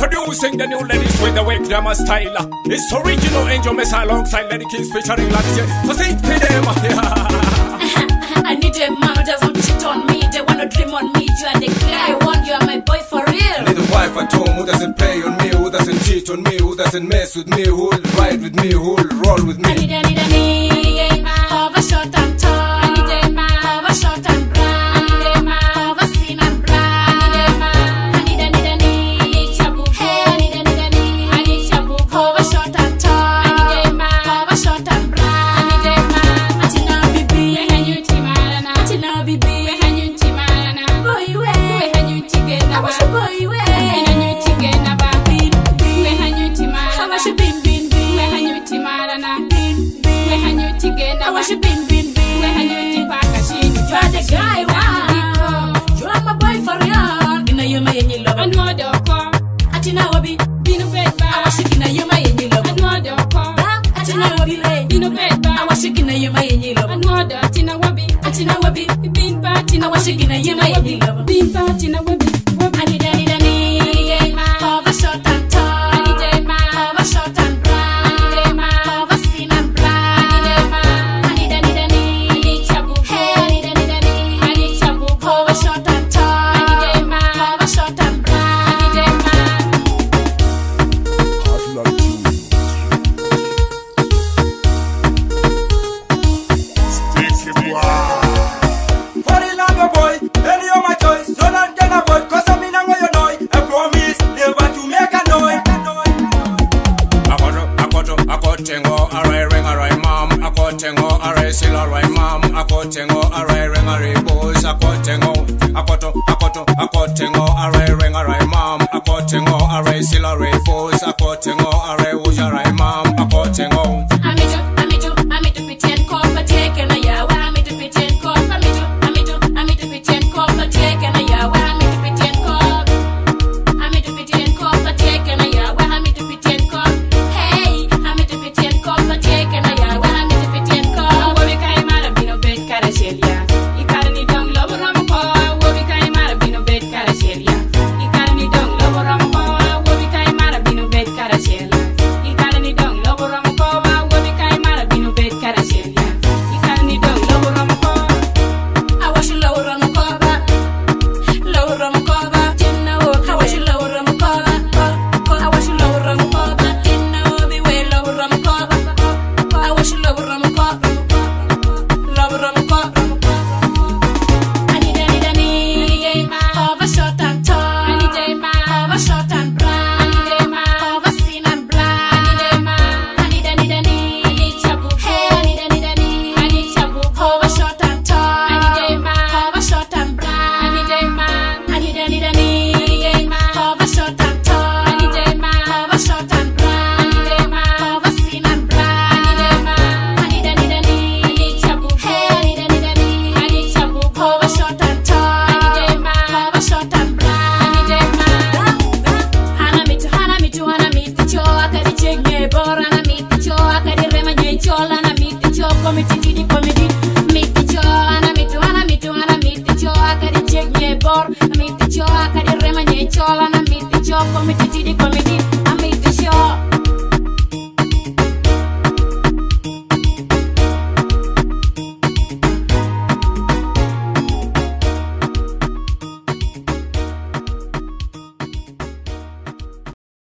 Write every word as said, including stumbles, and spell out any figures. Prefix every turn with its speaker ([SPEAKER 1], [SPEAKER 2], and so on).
[SPEAKER 1] Introducing the new ladies with the wig glamour style. It's original Angel Mesa alongside Lady Keys featuring Latia. So sing for them.
[SPEAKER 2] I need a man who doesn't cheat on me. They wanna dream on me. You are the guy. I want you are my boy for real.
[SPEAKER 3] I need a wife at home who doesn't play on me, who doesn't cheat on me, who doesn't mess with me, who will ride with me, who will roll with me.
[SPEAKER 2] I need, I need, I need a man of a short and tall. I need a man of a short and brown. I need a man of a thin and brown. I need a man. I need, I need, I need chabu. Hey, I need, I need, I need. I need chabu of a short and tall. I need a man of a short and brown. I need a man. Atina bibi, we hanyu timarana. Atina bibi, we hanyu timarana. Boy we, we hanyu tigena. I wish boy we, we hanyu tigena ba. Bin bin, we hanyu timarana. I wish bin bin bin, we hanyu timarana. Bin bin, we hanyu tigena. I wish bin bin bin, we hanyu tipakashi. You are the guy, wow. You are my boy for real. Gina you my yenye love. Anwa doko. Atina wabi, binu bedba. I wish gina you my yenye love. Anwa doko. Atina wabi re, binu bedba. I wish gina you my yenye love. Anwa do, atina wabi, atina wabi, bin ba, atina wash gina you my yenye love. Bin ba, atina wabi, wabi. I need, I need, I need of a short and tall. I need a man of a short and brown. I need a man of a thin and brown. I need a man. I need, I need, I need chabu. Hey, I need, I need, I need. I need chabu of a short and tall. I need a man of a short and brown. I need a man.
[SPEAKER 3] For the longer boy, any of my choice, so none can avoid, cause I'm in your noise. I promise never to make a noise.
[SPEAKER 1] Akoto, akoto, akotengo, arai ring arai mom, akotengo, arai sil arai mom, akotengo, arai ring arai boys, akotengo, akoto, akoto, akotengo, arai ring arai mom, akotengo, arai sil arai boys, akotengo, arai wuj arai mom, akotengo.
[SPEAKER 2] I made you, I made you, I made you pretend cop, but taking a yawa. I made you pretend cop, I made you, I made you, I made you pretend cop, but taking a yawa. I made you pretend cop, I made you pretend cop, but taking a yawa. I made you pretend cop, hey, I made you pretend cop, but taking a yawa. I made you pretend cop. Wo bi kai mara bino bet kara shelia, ikarni dong lobo ramko. Wo bi kai mara bino bet kara shelia, ikarni dong lobo ramko. Wo bi kai mara bino bet kara shelia, ikarni dong lobo ramko. Wo bi kai mara bino bet kara shelia, ikarni dong lobo ramko. I wash you low ramko ba, low ramko ba. Tinna wo, I wash you low ramko ba, I wash you low ramko ba. Tinna wo bi we low ramko ba, I wash you low ramko, low ramko. I need, I need, I need of a short and tall. I need a man of a short and brown. I need a man of a thin and brown. I need a man. I need, I need, I need chabu. Hey, I need, I need, I need. I need chabu of a short and tall. I need a man of a short and brown. I need a man. I need, I need, I need of a short and tall. I need a man of a short and brown. I need a man of a thin and brown. I need a man. I need, I need, I need chabu. Hey, I need, I need, I need. I need chabu of a short and tall. I need a man of a short and brown. I need a man. Hana mitu, hana mitu, hana mitu cho akari chenye bora na mitu cho akari rema nye chola na mitu cho komiti didi komiti mitu cho hana mitu, hana mitu, hana mitu cho akari chenye bora na mitu cho akari rema nye chola